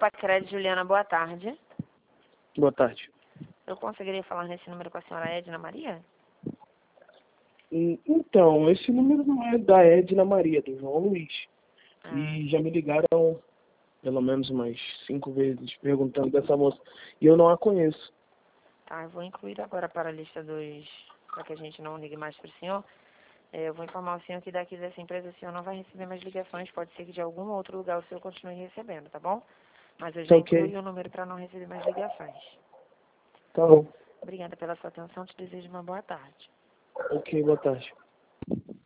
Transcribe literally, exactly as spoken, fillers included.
Pacred, Juliana, boa tarde. Boa tarde. Eu conseguiria falar nesse número com a senhora Edna Maria? Então, esse número não é da Edna Maria, do João Luiz. Ah. E já me ligaram pelo menos umas cinco vezes perguntando dessa moça. E eu não a conheço. Tá, eu vou incluir agora para a lista dos... para que a gente não ligue mais para o senhor. É, eu vou informar o senhor que daqui dessa empresa o senhor não vai receber mais ligações. Pode ser que de algum outro lugar o senhor continue recebendo, tá bom? Mas eu já Ok. incluí o número para não receber mais ligações. Tá bom. Obrigada pela sua atenção. Te desejo uma boa tarde. Ok, boa tarde.